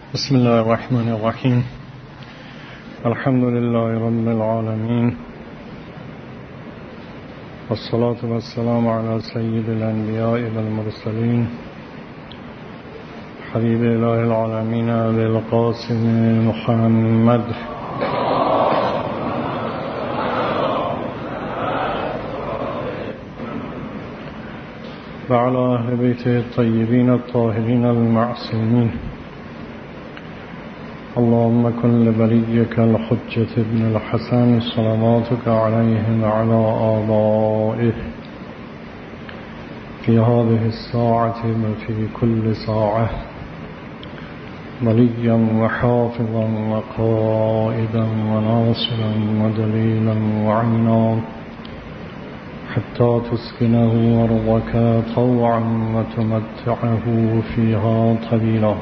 بسم الله الرحمن الرحیم. الحمد لله رب العالمین والصلاة والسلام على سید الانبیاء والمرسلین حبیب اله العالمین ابی القاسم محمد و علی اهل بیته الطیبین الطاهرین المعصومین. اللهم كن لوليك الحجة ابن الحسن صلواتك عليه وعلى آبائه في هذه الساعة وفي كل ساعة وليا وحافظا وقائدا وناصرا ودليلا وعينا حتى تسكنه أرضك طوعا وتمتعه فيها طويلا.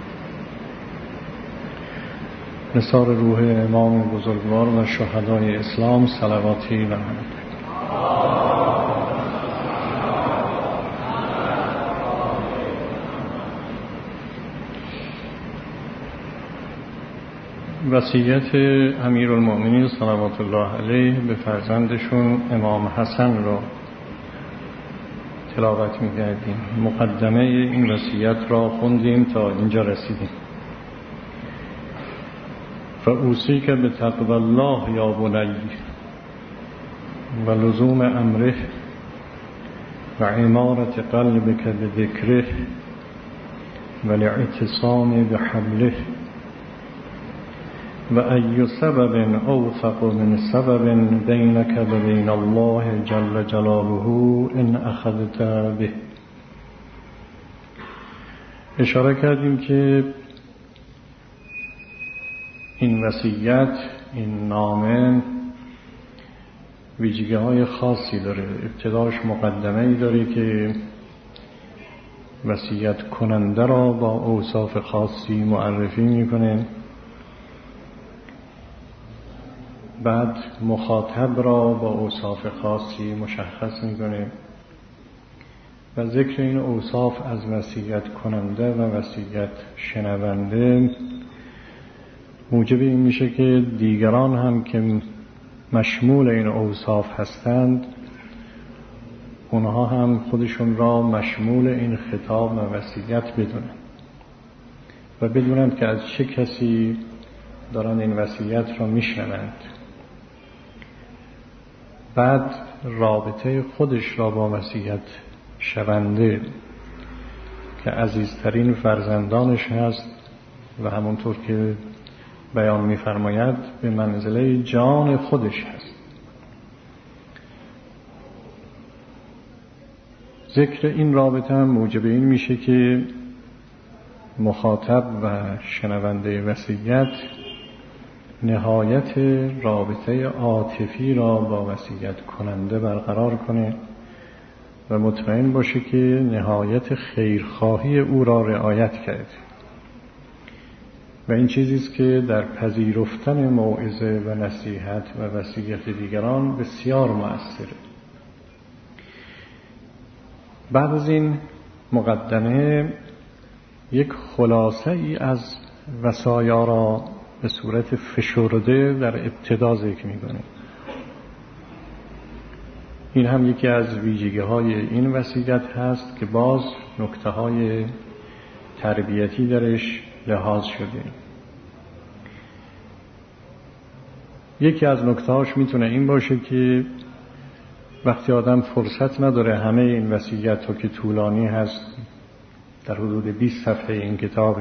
نثار روح امام بزرگوار و شهدای اسلام صلواتی و وصیت امیرالمؤمنین صلوات الله علیه به فرزندشون امام حسن رو تلاوت می‌کردیم. مقدمه این وصیت را خوندیم تا اینجا رسیدیم. فأوصیک بتقوی الله یا بنی و لزوم امره و عمارت قلبک بذکره و الاعتصام بحبله و ای سبب اوثق من سبب بینک و بین الله جل جلاله ان اخذت به. اشاره کردیم که این وصیت، این نامه ویژگی‌های خاصی داره. ابتداش مقدمه‌ای داره که وصیت کننده را با اوصاف خاصی معرفی میکنه، بعد مخاطب را با اوصاف خاصی مشخص میکنه و ذکر این اوصاف از وصیت کننده و وصیت شنونده موجب این میشه که دیگران هم که مشمول این اوصاف هستند اونها هم خودشون را مشمول این خطاب و وصیت بدونن و بدونند که از چه کسی دارن این وصیت را میشنوند. بعد رابطه خودش را با وصیت شونده که عزیزترین فرزندانش هست و همونطور که بیان می‌فرماید به منزله جان خودش هست. ذکر این رابطه هم موجب این میشه که مخاطب و شنونده وصیت نهایت رابطه عاطفی را با وصیت کننده برقرار کنه و مطمئن باشه که نهایت خیرخواهی او را رعایت کرده و این چیزیست که در پذیرفتن موعظه و نصیحت و وصیت دیگران بسیار مؤثره. بعد از این مقدمه یک خلاصه ای از وصایا را به صورت فشرده در ابتدا ذکر می‌کنه. این هم یکی از ویژگی‌های این وصیت هست که باز نکته‌های تربیتی درش لحاظ شده. یکی از نکته‌هاش میتونه این باشه که وقتی آدم فرصت نداره همه این وصیت‌ها که طولانی هست در حدود 20 صفحه این کتابه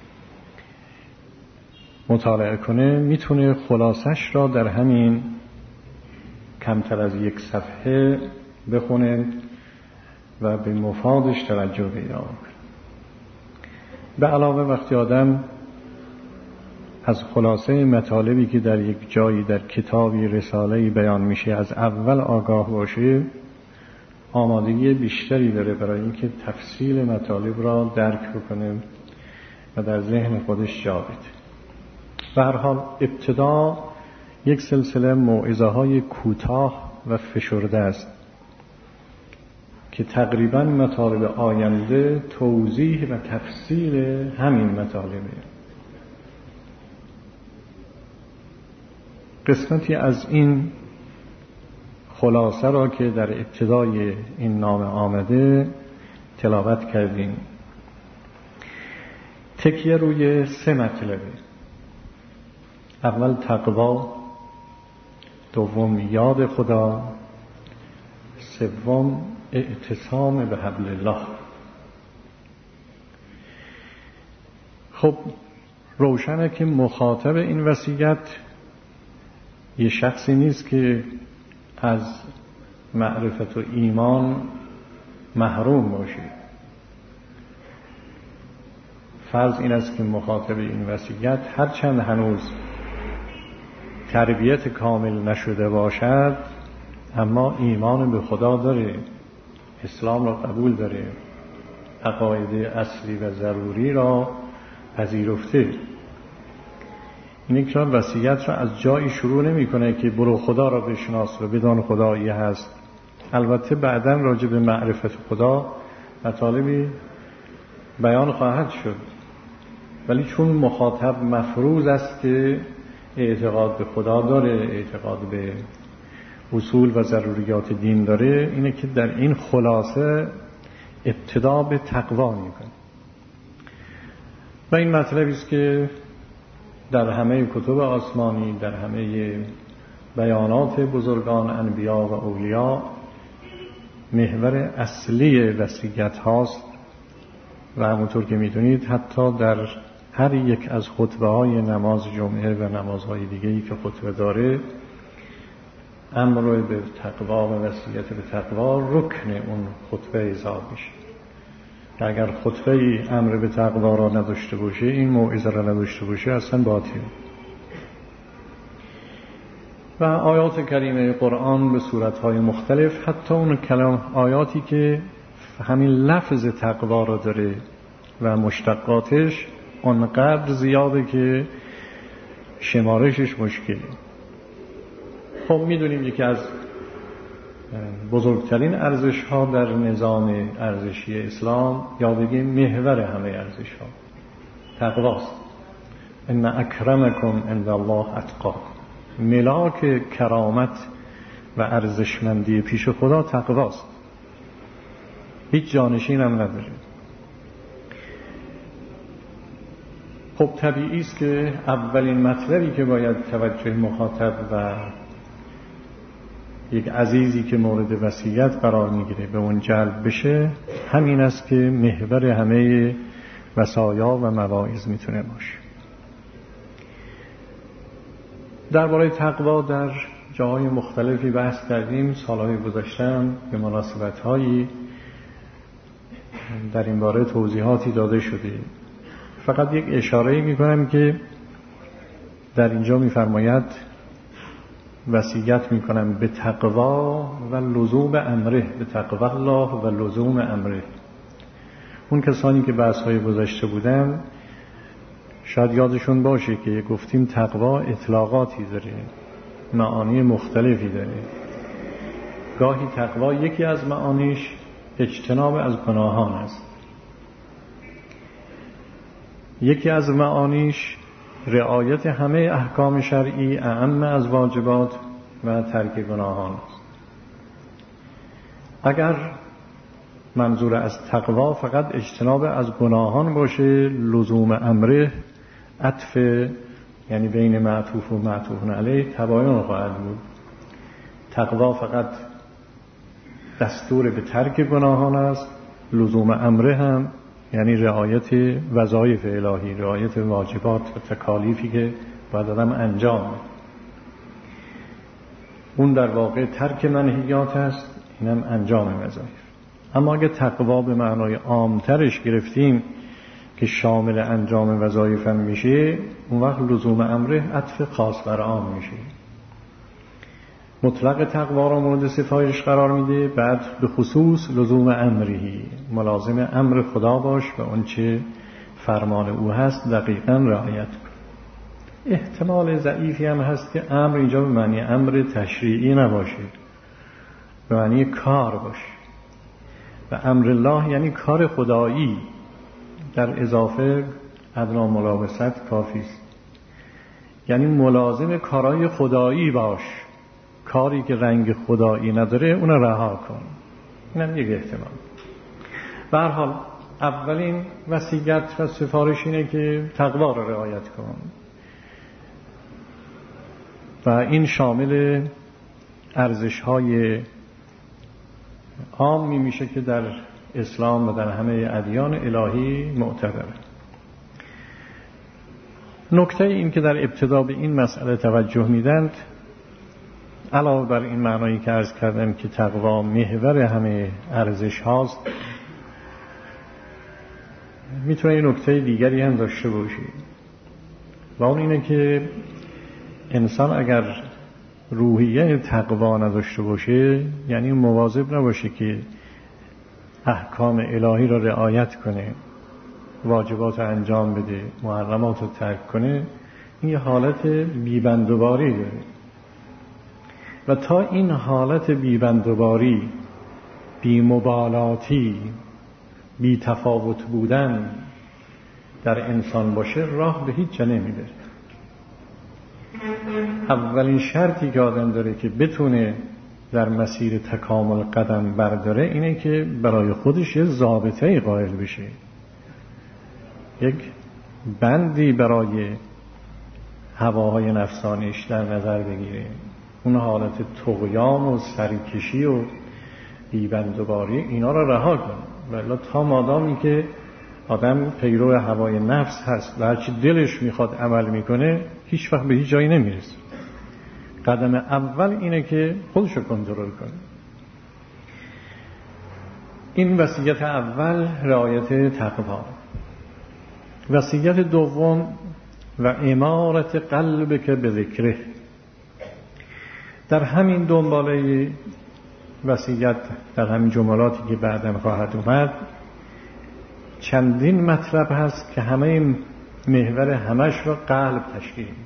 مطالعه کنه، میتونه خلاصش را در همین کمتر از 1 صفحه بخونه و به مفادش توجه پیدا کنه. به علاوه وقتی آدم از خلاصه مطالبی که در یک جایی در کتابی رساله‌ای بیان میشه از اول آگاه باشه، آمادگی بیشتری داره برای اینکه تفصیل مطالب را درک بکنه و در ذهن خودش جا بده. به هر حال ابتدا یک سلسله موعظه‌های کوتاه و فشرده است که تقریباً مطالب آینده توضیح و تفصیل همین مطالبه. قسمتی از این خلاصه را که در ابتدای این نامه آمده تلاوت کردیم. تکیه روی 3 مطلبه. اول تقوا، دوم یاد خدا، سوم اعتصام به حبل الله. خب روشنه که مخاطب این وصیت یه شخصی نیست که از معرفت و ایمان محروم باشه. فرض این است که مخاطب این وصیت هرچند هنوز تربیت کامل نشده باشد اما ایمان به خدا داره، اسلام را قبول داره، عقاید اصلی و ضروری را پذیرفته. این که وصیت را از جایی شروع نمی کنه که برو خدا را بشناس و بدان خدایی هست. البته بعداً راجع به معرفت خدا مطالبی بیان خواهد شد، ولی چون مخاطب مفروض است که اعتقاد به خدا داره، اعتقاد به اصول و ضروریات دین داره، اینه که در این خلاصه ابتدا به تقوا میکنه. و این مطلبی است که در همه کتب آسمانی، در همه بیانات بزرگان انبیا و اولیا محور اصلی وصیت هاست و همونطور که میدونید حتی در هر یک از خطبه های نماز جمعه و نمازهای دیگه‌ای که خطبه داره امر به تقوا و وصیت به تقوا رکن اون خطبه حساب میشه. اگر خطبه امر به تقوا را نداشته باشه، این موعظه را نداشته باشه، اصلا باطل. و آیات کریمه قرآن به صورتهای مختلف، حتی اون کلام آیاتی که همین لفظ تقوا را داره و مشتقاتش اونقدر زیاده که شمارشش مشکله. خب میدونیم یکی از بزرگترین ارزش ها در نظام ارزشی اسلام یا بگیم محور همه ارزش ها تقواست. ان اکرمکم عند الله اتقاکم. ملاک کرامت و ارزشمندی پیش خدا تقواست، هیچ جانشین هم نداره. خب طبیعی است که اولین مطلبی که باید توجه مخاطب و یک عزیزی که مورد وصیت قرار میگیره به اون جلب بشه همین است که محور همه وصایا و مواعظ میتونه باشه. درباره تقوا در جاهای مختلفی بحث کردیم، سالهای گذشتم به مناسبت‌هایی در این باره توضیحاتی داده شده. فقط یک اشاره میکنم که در اینجا میفرماید وصیت میکنم به تقوا و لزوم امره، به تقوا الله و لزوم امره. اون کسانی که بحث‌های گذشته بودن شاید یادشون باشه که گفتیم تقوا اطلاقاتی داره، معانی مختلفی داره. گاهی تقوا یکی از معانیش اجتناب از گناهان است، یکی از معانیش رعایت همه احکام شرعی اعم از واجبات و ترک گناهان است. اگر منظور از تقوا فقط اجتناب از گناهان باشه، لزوم امره عطف یعنی بین معطوف و معطوف علیه تباین خواهد بود. تقوا فقط دستور به ترک گناهان است، لزوم امره هم یعنی رعایت وظایف الهی، رعایت واجبات و تکالیفی که باید آدم انجام بده. اون در واقع ترک منهیات است، اینم انجام وظایف. اما اگه تقوا به معنای عامترش گرفتیم که شامل انجام وظایف هم میشه، اون وقت لزوم امره عطف خاص بر عام میشه. مطلق تقوا را مورد ستایش قرار میده، بعد به خصوص لزوم امری، ملازم امر خدا باش و اون چه فرمان او هست دقیقاً رعایت کن. احتمال ضعیفی هم هست که امر اینجا به معنی امر تشریعی نباشه، به معنی کار باشه و امر الله یعنی کار خدایی، در اضافه ادنا ملابست کافی است. یعنی ملازم کارهای خدایی باش، کاری که رنگ خدایی نداره اون رها کن. اینم یک احتمال. به هر حال اولین وصیت و سفارش اینه که تقوا رو رعایت کن و این شامل ارزش‌های عامی میشه که در اسلام و در همه ادیان الهی معتبره. نکته این که در ابتدا به این مسئله توجه میدند، علاوه بر این معنایی که عرض کردم که تقوا محور همه ارزش هاست، میتونه این نکته دیگری هم داشته باشه و اون اینه که انسان اگر روحیه تقوا نداشته باشه، یعنی مواظب نباشه که احکام الهی را رعایت کنه، واجبات رو انجام بده، محرمات رو ترک کنه، این یه حالت بیبندوباری داره و تا این حالت بیبندوباری، بی‌مبالاتی، بی‌تفاوت بودن در انسان باشه، راه به هیچ جا نمیره. اولین شرطی که آدم داره که بتونه در مسیر تکامل قدم برداره اینه که برای خودش یه ضابطه‌ای قائل بشه، یک بندی برای هواهای نفسانیش در نظر بگیره، اون حالت طغیان و سرکشی و بیبندوباری اینا رو رها کنه. ولی تا مادامی که آدم پیرو هوای نفس هست و هرچی دلش میخواد عمل میکنه، هیچ وقت به هیچ جایی نمیرسه. قدم اول اینه که خودش رو کنترل کنه. این وصیت اول رعایت تقوا. وصیت دوم و امارت قلبک به ذکره. در همین دنباله وصیت، در همین جملاتی که بعداً خواهد اومد، چندین مطلب هست که همه محور همش رو قلب تشکیل میده.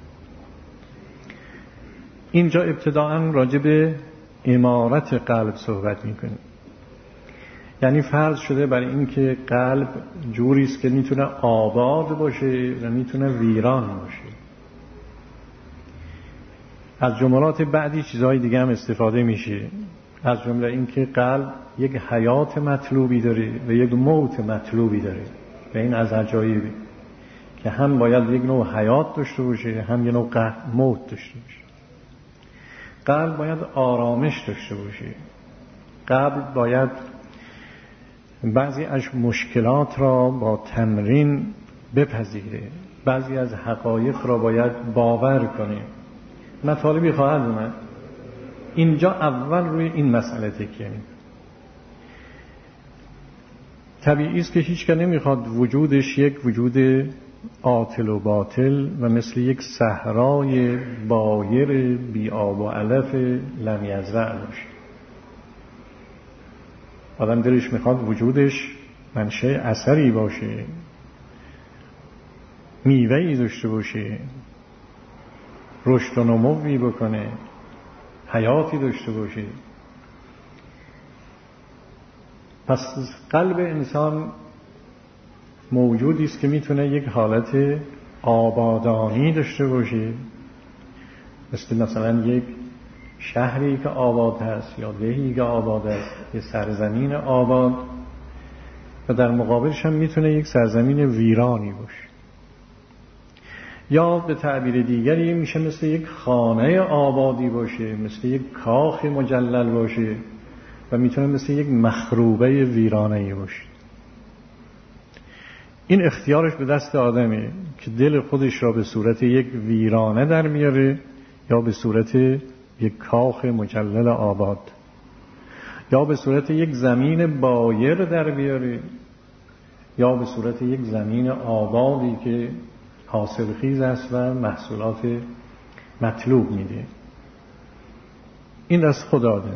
اینجا ابتداءً راجع به امارت قلب صحبت میکنیم. یعنی فرض شده برای این که قلب جوری است که میتونه آباد باشه و میتونه ویران باشه. از جملات بعدی چیزهای دیگه هم استفاده میشه، از جمله این که قلب یک حیات مطلوبی داره و یک موت مطلوبی داره و این از عجایبه که هم باید یک نوع حیات داشته باشه، هم یک نوع موت داشته باشه. قلب باید آرامش داشته باشه. قلب باید بعضی از مشکلات را با تمرین بپذیره، بعضی از حقایق را باید باور کنه. مطالبی خواهد اومد. اینجا اول روی این مسئله تکیه می‌کنه. طبیعی است که هیچ که نمیخواد وجودش یک وجود عاطل و باطل و مثل یک صحرای بایر بی آب و علف لم یزرع باشه. آدم دلش میخواد وجودش منشأ اثری باشه، میوه‌ای داشته باشه، رشد و نموی بکنه، حیاتی داشته باشه. پس قلب انسان موجودی است که میتونه یک حالت آبادانی داشته باشه، مثلا یک شهری که آباد هست یا دهی که آباد است، یه سرزمین آباد، و در مقابلش هم میتونه یک سرزمین ویرانی باشه. یا به تعبیر دیگری میشه مثل یک خانه آبادی باشه، مثل یک کاخ مجلل باشه و میتونه مثل یک مخروبه ویرانه‌ای باشه. این اختیارش به دست آدمه که دل خودش را به صورت یک ویرانه در میاره یا به صورت یک کاخ مجلل آباد، یا به صورت یک زمین بایر در بیاره یا به صورت یک زمین آبادی که حاصلخیز است و محصولات مطلوب میده. این از خدا داره.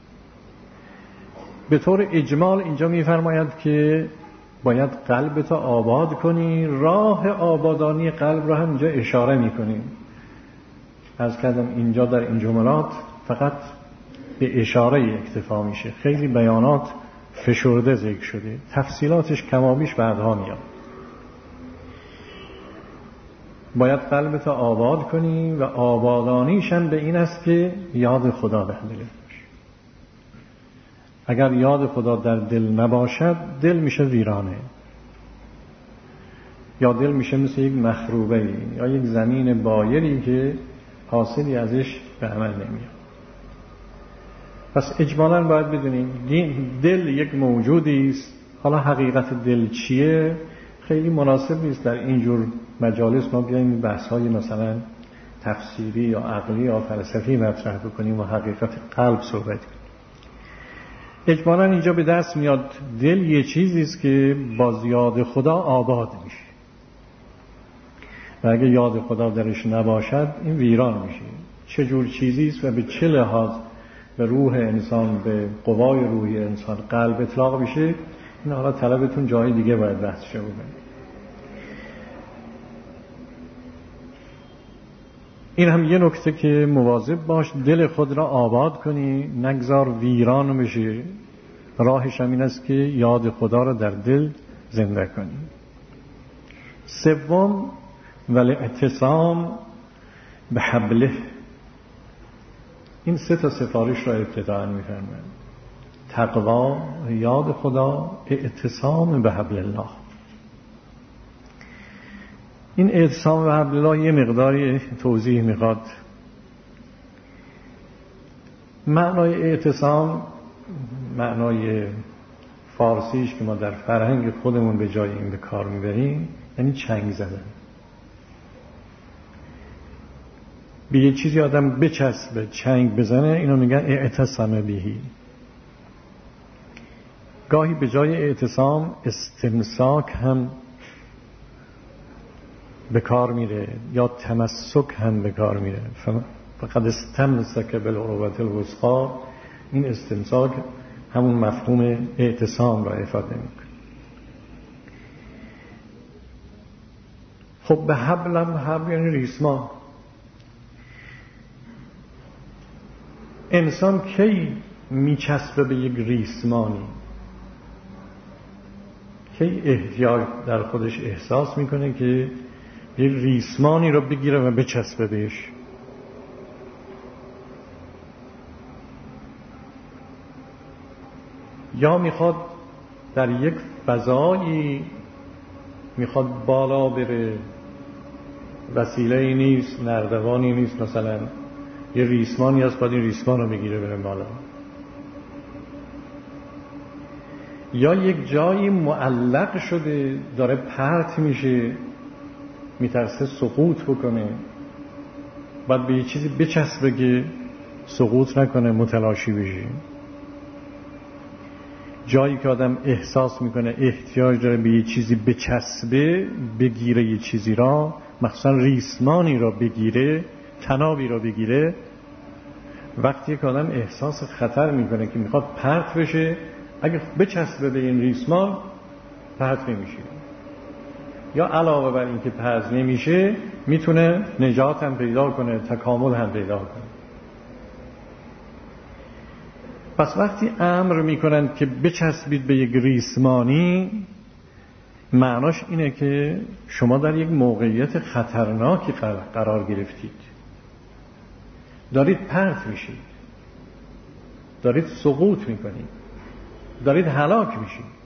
به طور اجمال اینجا میفرماید که باید قلبت آباد کنی. راه آبادانی قلب را هم اینجا اشاره میکنیم. عرض کردم اینجا در این جملات فقط به اشاره اکتفا میشه، خیلی بیانات فشرده ذکر شده، تفصیلاتش کمابیش بعدها میاد. باید قلبت آباد کنی و آبادانیش هم به این است که یاد خدا در دلت باشه. اگر یاد خدا در دل نباشد دل میشه ویرانه، یا دل میشه مثل یک مخروبه یا یک زمین بایری که حاصلی ازش به عمل نمیاد. پس اجمالاً باید بدونیم دل یک موجودی است. حالا حقیقت دل چیه خیلی مناسب نیست در اینجور مجالس ما بیاییم بحث‌های مثلا تفسیری یا عقلی یا فلسفی مطرح بکنیم و حقیقت قلب صحبت کنیم. اجمالاً اینجا به دست میاد دل یه چیزی است که با یاد خدا آباد میشه و اگه یاد خدا درش نباشد این ویران میشه. چه جور چیزی است و به چه لحاظ به روح انسان، به قوای روحی انسان قلب اطلاق میشه، این حالا طلبتون جای دیگه باید بحث شه بکنید. این هم یه نکته که مواظب باش دل خود را آباد کنی، نگذار ویران بشه. راهش هم این است که یاد خدا را در دل زنده کنی. سوم والاعتصام به حبله. این سه تا سفارش را ابتداء می‌فرمایند: تقوا، یاد خدا، اعتصام به حبل الله. این اعتصام به حبل الله یه مقداری توضیح میخواد. معنای اعتصام، معنای فارسیش که ما در فرهنگ خودمون به جای این به کار میبریم، یعنی چنگ زدن. به یه چیزی آدم بچسبه، چنگ بزنه، اینو میگن اعتصام بهی. گاهی به جای اعتصام استمساک هم به کار میره یا تمسک هم به کار میره. فقط استمسک بالعروة الوثقی، این استمساک همون مفهوم اعتصام را افاده میکنه. خب به حبل یعنی ریسمان. انسان کی میچسبه به یک ریسمانی؟ کی احتیاج در خودش احساس میکنه که یک ریسمانی رو بگیره و بچسبه بهش؟ یا میخواد در یک فضایی میخواد بالا بره، وسیله‌ای نیست، نردبانی نیست، مثلا یه ریسمانی هست باید این ریسمان رو بگیره بره بالا. یا یک جایی معلق شده داره پرت میشه، میترسه سقوط بکنه، باید به یه چیزی بچسبه که سقوط نکنه، متلاشی بشه. جایی که آدم احساس میکنه احتیاج داره به یه چیزی بچسبه، بگیره یه چیزی را، مخصوصا ریسمانی را بگیره، تنابی را بگیره، وقتی که آدم احساس خطر میکنه که میخواد پرت بشه، اگه بچسبه به این ریسمان پرت نمیشه. یا علاوه بر این که پرت نمیشه میتونه نجات هم پیدا کنه، تکامل هم پیدا کنه. پس وقتی امر میکنن که بچسبید به یک ریسمانی، معناش اینه که شما در یک موقعیت خطرناکی قرار گرفتید، دارید پرت میشید، دارید سقوط میکنید، دارید هلاک میشید.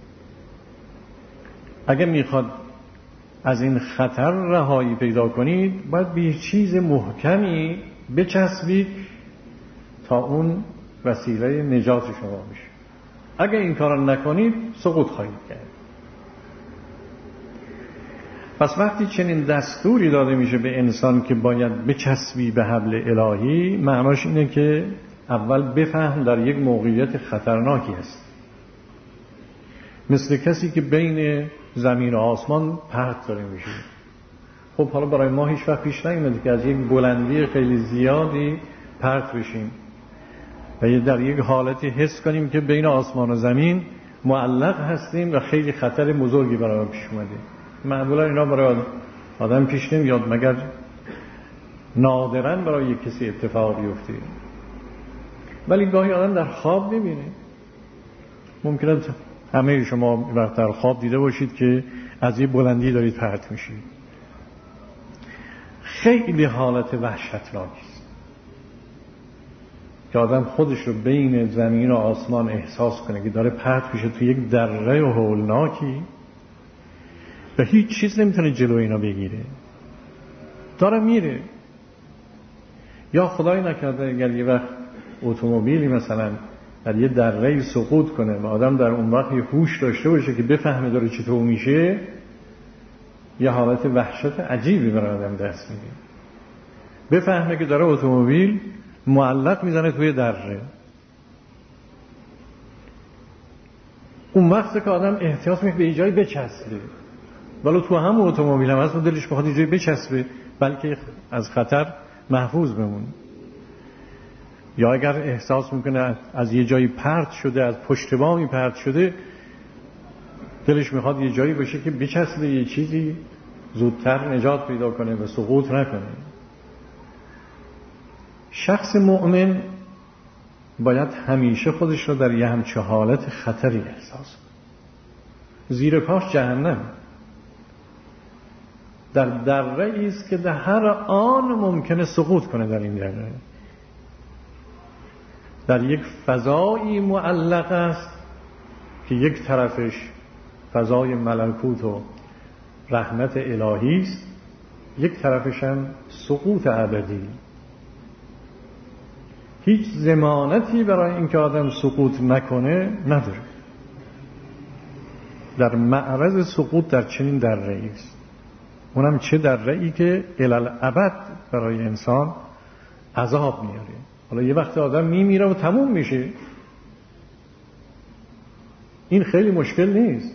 اگه میخواد از این خطر رهایی پیدا کنید باید به چیز محکمی بچسبید تا اون وسیله نجات شما بشه. اگه این کار نکنید سقوط خواهید کرد. پس وقتی چنین دستوری داده میشه به انسان که باید بچسبی به حبل الهی، معناش اینه که اول بفهم در یک موقعیت خطرناکی است، مثل کسی که بین زمین و آسمان پرت داره میشه. خب حالا برای ما هیچ وقت پیش نیومده که از یک بلندی خیلی زیادی پرت بشیم و در یک حالتی حس کنیم که بین آسمان و زمین معلق هستیم و خیلی خطر بزرگی برای ما پیش اومده. معمولا اینا برای آدم پیش نمیاد مگر نادراً برای یک کسی اتفاق بیفته. ولی گاهی آدم در خواب میبینه. ممکنه همه شما وقت در خواب دیده باشید که از یه بلندی دارید پرت میشید. خیلی حالت وحشتناکی است که آدم خودش رو بین زمین و آسمان احساس کنه که داره پرت میشه تو یک دره و هولناکی و هیچ چیز نمیتونه جلو اینا بگیره، داره میره. یا خدای نکرده اگر یه وقت اتومبیلی مثلا در یه دره‌ای سقوط کنه و آدم در اون وقت یه هوش داشته باشه که بفهمه داره چطور میشه، یه حالت وحشت عجیبی برای آدم دست میده. بفهمه که داره اتومبیل معلق میزنه توی دره. اون وقت که آدم احتیاط میکنه به جایی بچسبه، ولی تو همون اتومبیل هم هست و دلش بخواد جایی بچسبه بلکه از خطر محفوظ بمونه. یا اگر احساس میکنه از یه جایی پرت شده، از پشت بامی پرت شده، دلش میخواد یه جایی باشه که بچسبه یه چیزی زودتر نجات پیدا کنه و سقوط نکنه. شخص مؤمن باید همیشه خودش رو در یه همچه حالت خطری احساس کنه. زیر پاش جهنم، در دره است که در هر آن ممکنه سقوط کنه. در این دره در یک فضایی معلق است که یک طرفش فضای ملکوت و رحمت الهی است، یک طرفش هم سقوط ابدی. هیچ ضمانتی برای اینکه آدم سقوط نکنه نداره. در معرض سقوط در چنین دره‌ای است، اونم چه دره‌ای که الالابد برای انسان عذاب میاره. حالا یه وقت آدم میمیره و تموم میشه، این خیلی مشکل نیست.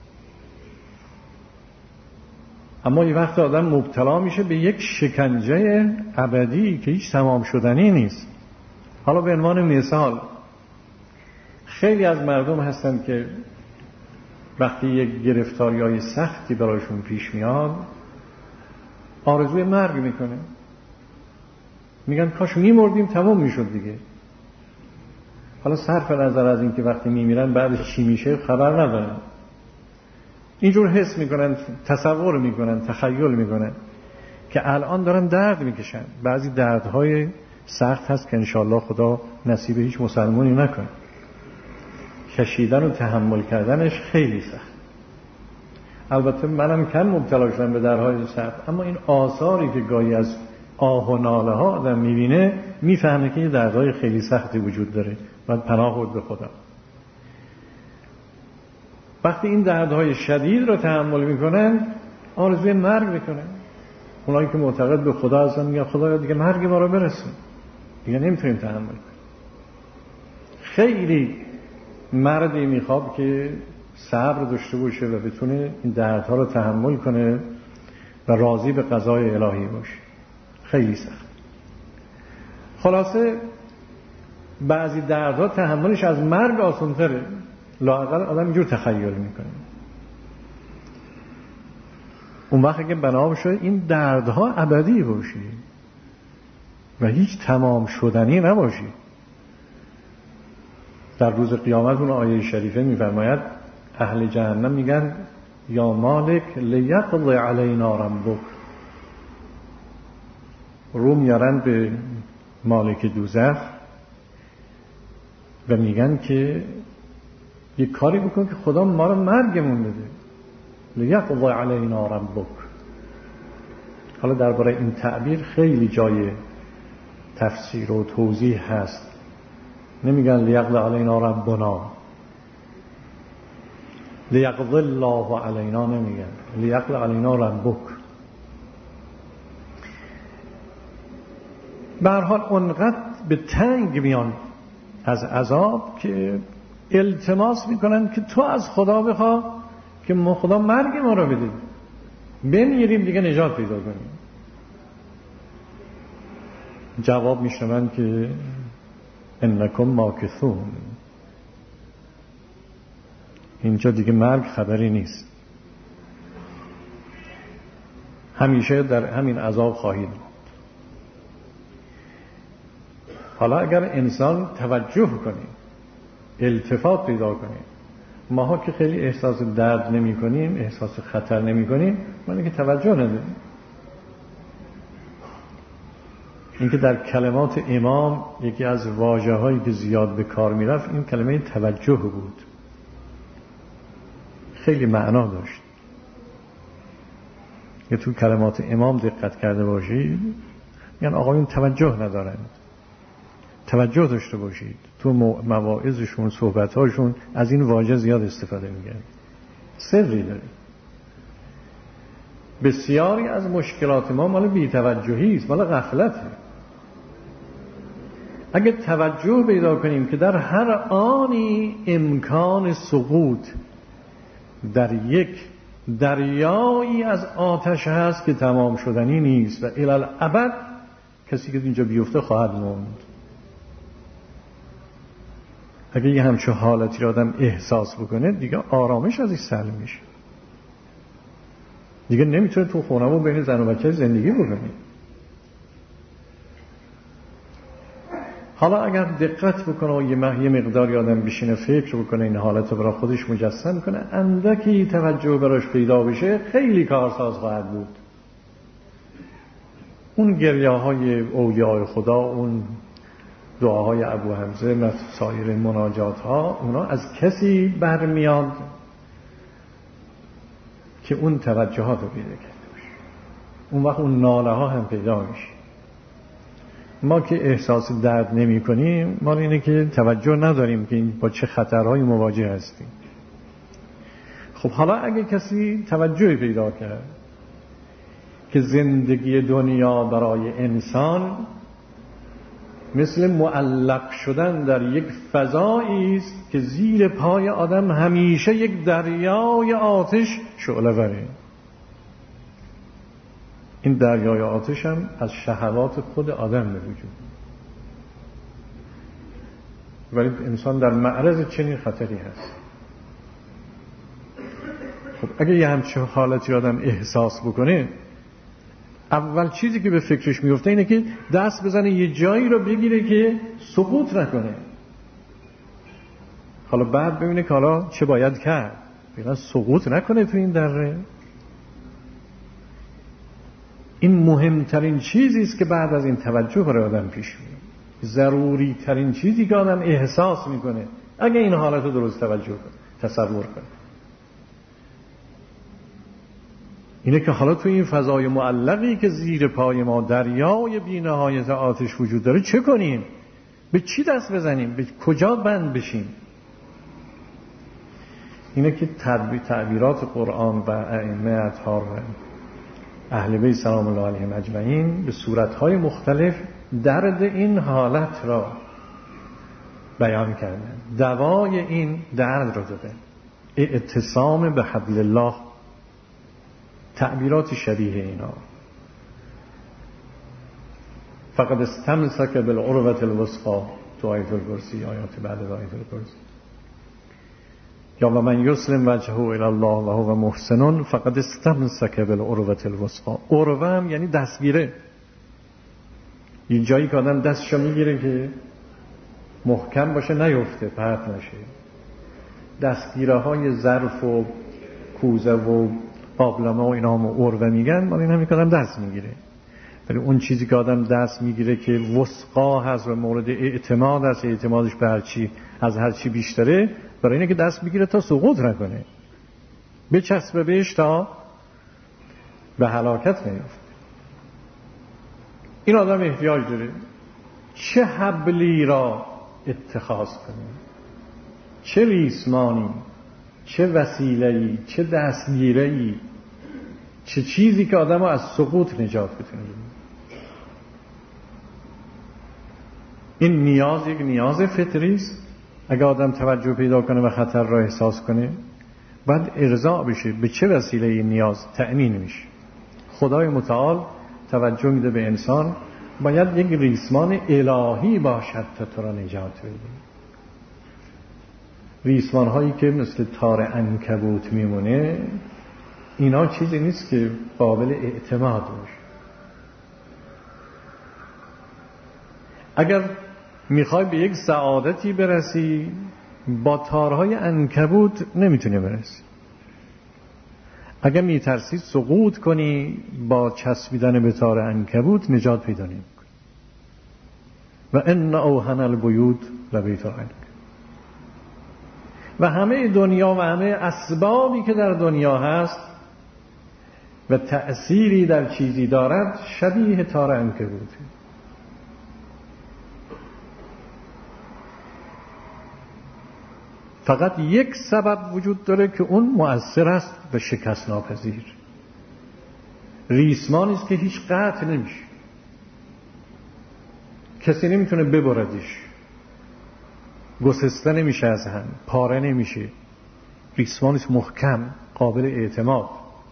اما یه وقت آدم مبتلا میشه به یک شکنجه ابدی که هیچ تمام شدنی نیست. حالا به عنوان مثال خیلی از مردم هستند که وقتی یک گرفتاریای سختی برایشون پیش میاد آرزوی مرگ میکنه، میگن کاش میمردیم تمام میشد دیگه. حالا صرف نظر از این که وقتی میمیرن بعدش چی میشه خبر ندارن، اینجور حس میکنن، تصور میکنن، تخیل میکنن که الان دارن درد میکشن. بعضی دردهای سخت هست که انشاءالله خدا نصیب هیچ مسلمانی نکنه. کشیدن و تحمل کردنش خیلی سخت. البته منم کم مبتلا شدم به دردهای سخت، اما این آثاری که گاهی از آه و ناله ها آدم میبینه میفهمه که یه دردهای خیلی سختی وجود داره، باید پناه برد به خدا. وقتی این دردهای شدید رو تحمل میکنن آرزوی مرگ میکنن. اونایی که معتقد به خدا هستن میگن خدایا دیگه مرگ ما رو برسون، دیگه نمیتونیم تحمل کنیم. خیلی مردی میخواد که صبر داشته باشه و بتونه این دردها رو تحمل کنه و راضی به قضای الهی باشه. خیلی سخت. خلاصه بعضی دردها تحملش از مرگ آسان‌تره. لااقل آدم اینجور تخیل میکنه. اون وقت که بنا بشه این دردها ابدی باشه و هیچ تمام شدنی نباشه. در روز قیامت اون آیه شریفه میفرماید اهل جهنم میگن یا مالک لیقضی علینا ربک، رو میارن به مالک دوزخ و میگن که یه کاری بکن که خدا ما رو مرگمون بده. لیقضی علینا ربک. حالا درباره این تعبیر خیلی جای تفسیر و توضیح هست. نمیگن لیقضی علینا ربنا، لیقضی الله علینا نمیگن، لیقضی علینا ربک. به هر حال اونقدر به تنگ میان از عذاب که التماس میکنن که تو از خدا بخوا که ما خدا مرگ ما رو بده، بمیریم دیگه نجات پیدا کنیم. جواب میشنون که انکم ماکثون، اینجا دیگه مرگ خبری نیست، همیشه در همین عذاب خواهید بود. حالا اگر انسان توجه کنه، التفات پیدا کنه، ماها که خیلی احساس درد نمی کنیم، احساس خطر نمی کنیم، معنی که توجه نداریم. اینکه در کلمات امام یکی از واژه‌هایی که زیاد به کار میرفت این کلمه توجه بود. خیلی معنا داشت. که تو کلمات امام دقت کرده باشید، یعنی آقایون توجه ندارن. توجه داشته باشید. تو مواعظشون، صحبت‌هاشون از این واژه زیاد استفاده می‌کنن. سری داره. بسیاری از مشکلات ما مال بی‌توجهی است، مال غفلته. اگه توجه پیدا کنیم که در هر آنی امکان سقوط در یک دریایی از آتش هست که تمام شدنی نیست و الالابد کسی که اینجا بیفته خواهد موند. اگه یه همچه حالتی را آدم احساس بکنه دیگه آرامش ازش سلب میشه. دیگه نمیتونه تو خونه‌مو بین زن و بچه زندگی بکنه. حالا اگر دقت بکنه و یه مقداری آدم بشینه فکر بکنه این حالت رو برای خودش مجسم کنه، اندکی توجه براش پیدا بشه خیلی کارساز خواهد بود. اون گریه‌های اولیاء خدا، اون دعاهای ابو حمزه و سایر مناجات ها، اونا از کسی برمیاد که اون توجهات رو پیدا کرده باشه. اون وقت اون ناله ها هم پیدا میشه. ما که احساس درد نمی کنیم، ما اینه که توجه نداریم که با چه خطرهای مواجه هستیم. خب حالا اگه کسی توجه پیدا کرد که زندگی دنیا برای انسان مثل معلق شدن در یک فضایی است که زیر پای آدم همیشه یک دریای آتش شعله‌وره. این دریای آتش هم از شهوات خود آدم به وجود، ولی انسان در معرض چنین خطری هست. خب اگه یه همچین حالتی آدم احساس بکنه، اول چیزی که به فکرش میفته اینه که دست بزنه یه جایی رو بگیره که سقوط نکنه. حالا بعد ببینه که حالا چه باید کرد، بگه سقوط نکنه تو این دره. این مهمترین چیزی است که بعد از این توجه برای آدم پیش میاد. ضروری ترین چیزی که آدم احساس میکنه اگه این حالت رو درست توجه کنه، تصور کنه، اینه که حالا تو این فضای معلقی که زیر پای ما دریای بی‌نهایت آتش وجود داره چه کنیم؟ به چی دست بزنیم؟ به کجا بند بشیم؟ اینه که تعبیرات قرآن و ائمه اطهار و اهل بیت سلام الله علیهم اجمعین به صورتهای مختلف درد این حالت را بیان کردن، دوای این درد را دادن. اعتصام به حبل الله، تعبیرات شبیه اینا. فقد استمسک بالعروة الوثقی تو آیت الکرسی، آیات بعد از آیت الکرسی. یا و من یسلم وجهه الی الله و هو محسن فقد استمسک بالعروة الوثقی. عروه هم یعنی دستگیره، این جایی که آدم دستشو میگیره که محکم باشه نیفته، پرت نشه. دستگیره های ظرف و کوزه و قابلمه و اینا هم عروه میگن، ما این هم که آدم دست میگیره. ولی اون چیزی که آدم دست میگیره که وثقا هست و مورد اعتماد هست، اعتمادش به هرچی از هرچی بیشتره، برای اینه که دست میگیره تا سقوط نکنه، بچسبه بهش تا به هلاکت نیفته. این آدم احتیاج داره چه حبلی را اتخاذ کنه، چه ریسمانی، چه وسیله‌ای، چه دستگیره‌ای، چه چیزی که آدم از سقوط نجات بتونه. این نیاز یک نیاز فطری است. اگه آدم توجه پیدا کنه و خطر را احساس کنه، بعد ارضا بشه به چه وسیله این نیاز تأمین میشه. خدای متعال توجه میده به انسان، باید یک ریسمان الهی باشد تا تو را نجات بده. ریسمان هایی که مثل تار عنکبوت میمونه، اینا چیزی نیست که قابل اعتماد باشه. اگر میخوای به یک سعادتی برسی، با تارهای عنکبوت نمیتونی برسی. اگر میترسی سقوط کنی، با چسبیدن به تار عنکبوت نجات پیدا نمی‌کنی. و ان اوهن البیوت لبیت العنب. و همه دنیا و همه اسبابی که در دنیا هست و تأثیری در چیزی دارد شبیه تار عنکبوته. فقط یک سبب وجود داره که اون مؤثر است و شکست ناپذیر. ریسمانی است که هیچ قطع نمیشه، کسی نمیتونه ببردش، گسسته نمیشه از هم، پاره نمیشه. ریسمانی است محکم، قابل اعتماد.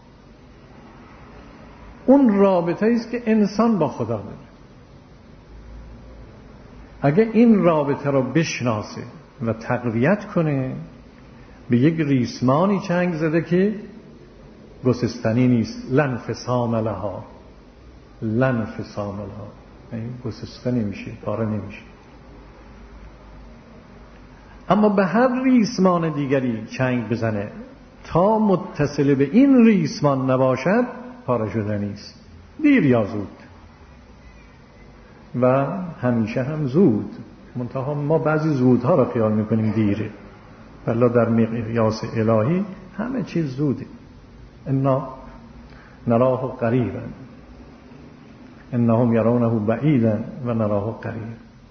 اون رابطه است که انسان با خدا داره. اگه این رابطه رو بشناسه و تقویت کنه، به یک ریسمانی چنگ زده که گسستنی نیست. لن فسام لها، لن فسام لها، یعنی گسسته نمیشه، پاره نمیشه. اما به هر ریسمان دیگری چنگ بزنه تا متصل به این ریسمان نباشد، پاره شدنی است، دیر یا زود. و همیشه هم زود. منتها ما بعضی زودها را خیال میکنیم دیره، ولی در مقیاس الهی همه چیز زوده. انا نراه قریبا انهم یرونه بعیدا و نراه قریبا.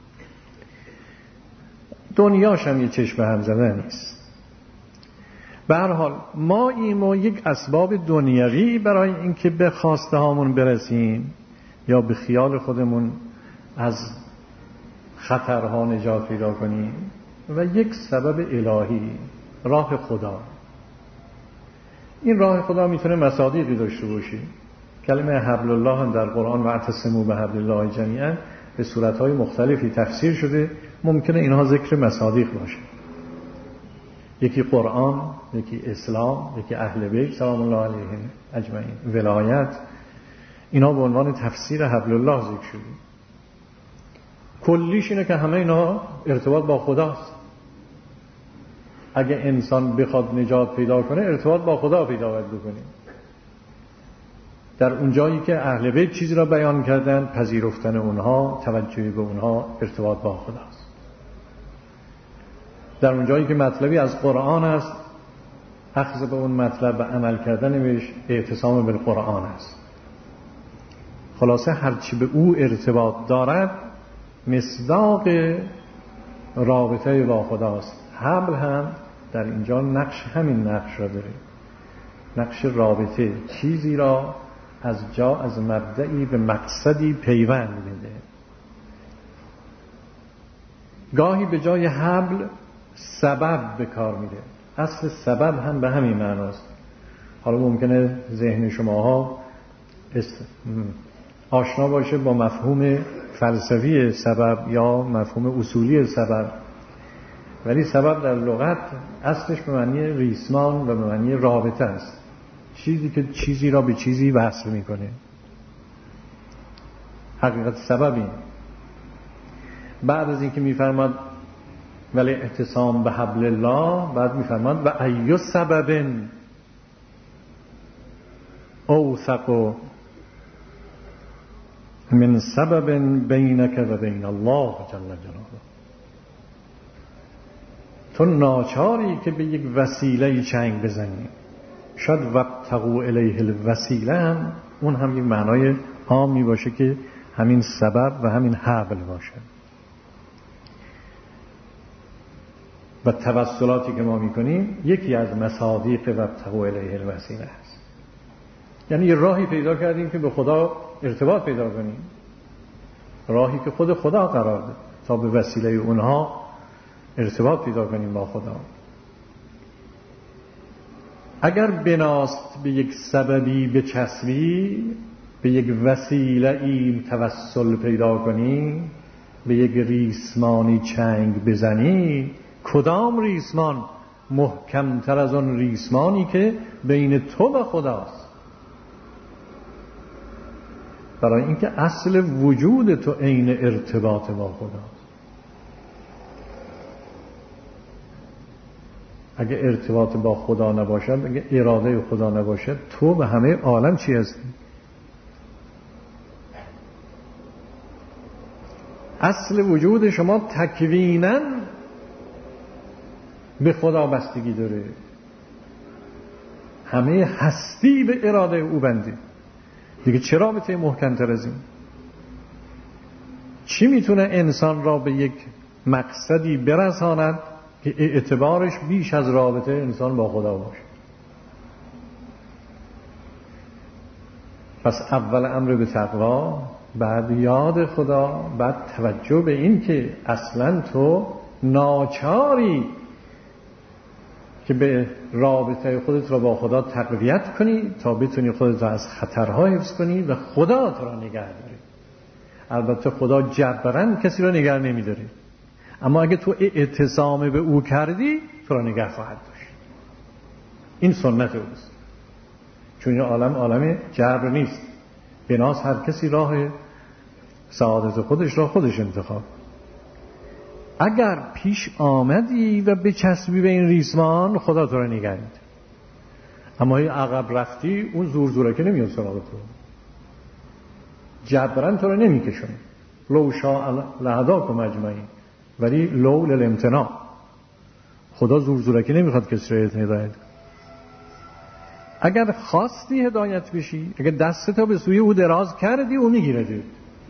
دنیاش هم یه چشم به هم زدن نیست. به هر حال ما ایمو یک اسباب دنیوی برای اینکه به خواسته هامون برسیم یا به خیال خودمون از خطرها نجات پیدا کنیم، و یک سبب الهی، راه خدا. این راه خدا میتونه مصادیقی داشته باشه. کلمه حبل الله هم در قرآن و اعتصموا بحبل الله جمیعا به صورتهای مختلفی تفسیر شده. ممکنه اینها ذکر مصادیق باشه. یکی قرآن، یکی اسلام، یکی اهل بیت سلام الله علیهم اجمعین، ولایت. اینا به عنوان تفسیر حبل الله ذکر شده. کلیش اینه که همه اینا ارتباط با خداست. اگه انسان بخواد نجات پیدا کنه، ارتباط با خدا پیدا باید بکنه. در اون جایی که اهل بیت چیزی را بیان کردن، پذیرفتن اونها، توجه به اونها، ارتباط با خداست. در اون جایی که مطلبی از قرآن است، اخذ به اون مطلب و عمل کردن بهش اعتصام بالقرآن است. خلاصه هرچی به او ارتباط دارد مصداق رابطه با خداست. حبل هم در اینجا نقش همین نقش را داره، نقش رابطه، چیزی را از مبدئی به مقصدی پیوند میده. گاهی به جای حبل سبب به کار میده. اصل سبب هم به همین معناست. حالا ممکنه ذهن شماها آشنا باشه با مفهوم فلسفی سبب یا مفهوم اصولی سبب، ولی سبب در لغت اصلش به معنی ریسمان و به معنی رابطه است. چیزی که چیزی را به چیزی وصل میکنه. حقیقت سبب این. بعد از اینکه میفرماد ولی اعتصام به حبل الله، بعد میفرماد و ایو سبب اوثق من سبب بینک و بین الله جل جلاله. تو ناچاری که به یک وسیله چنگ بزنی. شاید وابتغوا الیه الوسیله هم اون هم یک معنای عامی باشه که همین سبب و همین حبل باشه. و توسلاتی که ما میکنیم یکی از مصادیق وابتغوا الیه الوسیله است. یعنی یه راهی پیدا کردیم که به خدا ارتباط پیدا کنیم، راهی که خود خدا قرار ده تا به وسیله اونها ارتباط پیدا کنیم با خدا. اگر بناست به یک سببی بچسبی، به یک وسیله ای توسل پیدا کنی، به یک ریسمانی چنگ بزنی، کدام ریسمان محکمتر از اون ریسمانی که بین تو و خداست؟ برای اینکه اصل وجود تو عین ارتباط با خداست. اگه ارتباط با خدا نباشد، اگه اراده خدا نباشد، تو به همه عالم چی هستی؟ اصل وجود شما تکویناً به خدا بستگی داره. همه هستی به اراده او بنده. دیگه چه رابطه محکم‌تر از این؟ چی میتونه انسان را به یک مقصدی برساند که اعتبارش بیش از رابطه انسان با خدا باشه؟ پس اول امر به تقوا، بعد یاد خدا، بعد توجه به این که اصلا تو ناچاری که به رابطه خودت را با خدا تقویت کنی تا بتونی خودت را از خطرها حفظ کنی و خدا تو را نگه داره. البته خدا جبراً کسی را نگه نمیداره، اما اگه تو اعتصام به او کردی تو را نگه خواهد داشت. این سنت اوست، چون این عالم جبر نیست. بناس هر کسی راه سعادت خودش را خودش انتخاب. اگر پیش آمدی و بچسبی به این ریسمان، خدا تو را نگه می‌داره. اما این عقب رفتی، اون زور زورکی نمیاد سراغ تو، جبران تو را نمیکشونه. لو شاء لهداکم اجمعین، ولی لو للامتناع. خدا زور زورکی نمیخواد کسی را هدایت. اگر خواستی هدایت بشی، اگر دستتو به سوی او دراز کردی، او میگیره.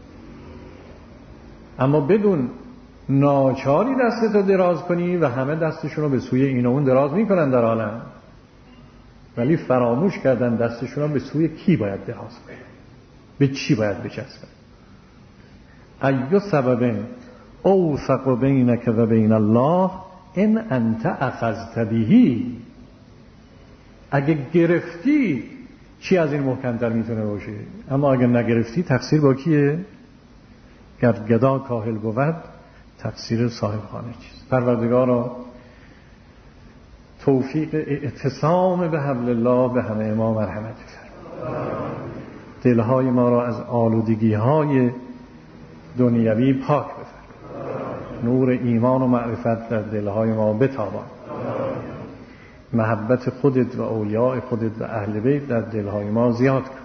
اما بدون ناچاری دستتو دراز کنی و همه دستشون رو به سوی این و اون دراز میکنن در عالم، ولی فراموش کردن دستشون رو به سوی کی باید دراز کنن، به چی باید بچسبن. ایو سبب اوثق بینک و بین الله ان انت اخذت بهی. اگه گرفتی چی از این محکم‌تر میتونه باشه؟ اما اگه نگرفتی تقصیر با کیه؟ گر گدا کاهل بود تقصیر صاحب خانه چیست. پروردگارا توفیق اعتصام به حبل الله به همه ما مرحمت فرما. دلهای ما را از آلودگی‌های دنیوی پاک بفرما. نور ایمان و معرفت در دلهای ما بتابان. محبت خودت و اولیاء خودت و اهل بیت در دلهای ما زیاد کن.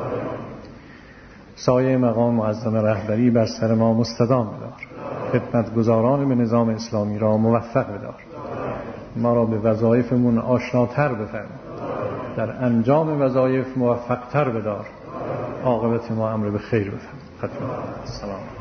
سایه مقام معظم رهبری بر سر ما مستدام بدار. خدمتگزاران به نظام اسلامی را موفق بدار. ما را به وظایفمون آشناتر بفرما. در انجام وظایف موفقتر بدار. عاقبت ما امر به خیر بفرما. ختم. السلام.